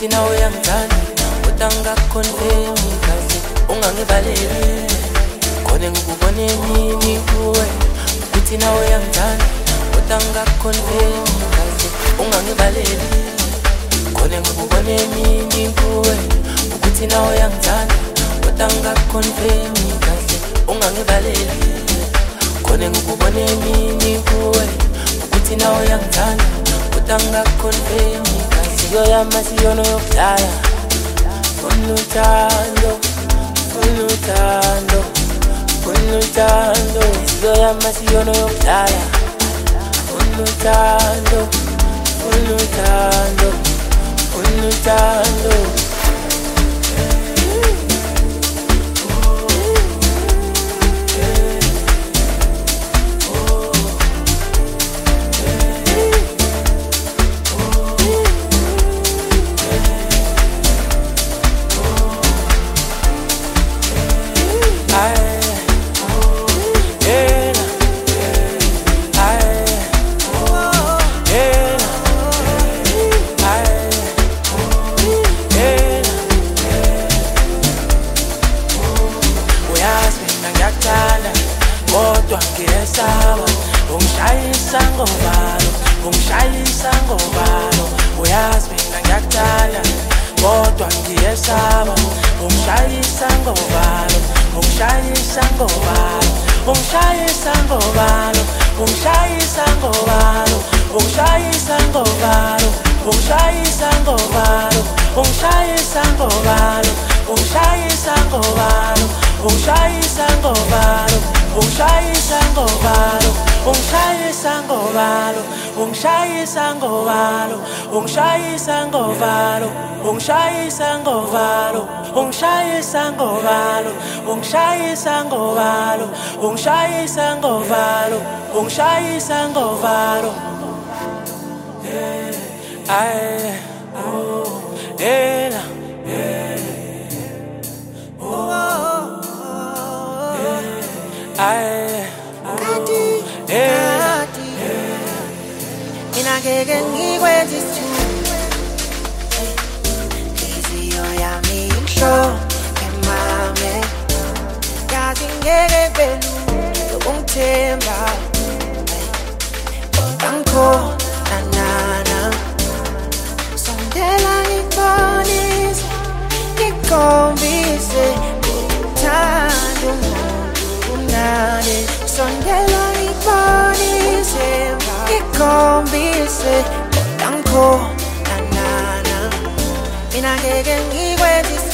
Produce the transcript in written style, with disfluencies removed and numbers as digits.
ukuthi nawe uyangithanda kodwa ngingakukhonteni kahle ungangibaleli khona ngikubone nini kuwe ukuthi nawe uyangithanda kodwa ngingakukhonteni kahle ungangibaleli khona ngikubone nini kuwe ukuthi nawe uyangithanda kodwa ngingakukhonteni kahle ungangibaleli khona ngikubone nini kuwe ukuthi nawe uyangithanda kodwa ngingakukhonteni kahle siyo yamasiyono yokudlala Unuthando, unuthando, unuthando siyo yamasiyono yokudlala Unuthando, unuthando, unuthando kodwa ngiyesaba ungishayisa ngobalo uyazi mina ngiyakuthanda kodwa ngiyesaba ungishayisa ngobalo ungishayisa ngobalo ungishayisa ngobalo ungishayisa ngobalo ungishayisa ngobalo ungishayisa ngobalo ungishayisa ngobalo ungishayisa ngobalo ungishayisa ngobalo ungishayisa ngobalo ungishayisa ngobalo ungishayisa ngobalo ungishayisa ngobalo ungishayisa ngobalo ungishayisa ngobalo ungishayisa ngobalo ungishayisa ngobalo ungishayisa ngobalo ay ela ay kati mina ngeke ngikwenze isithuko inhliziyo yami imhlophe mame yazi ngeke belule ungithemba angikhona nana sondela ngikubonise ngikhombise uthando unane sondela ngikubonise ngikhombise angikhona nana mina ngeke ngikwenze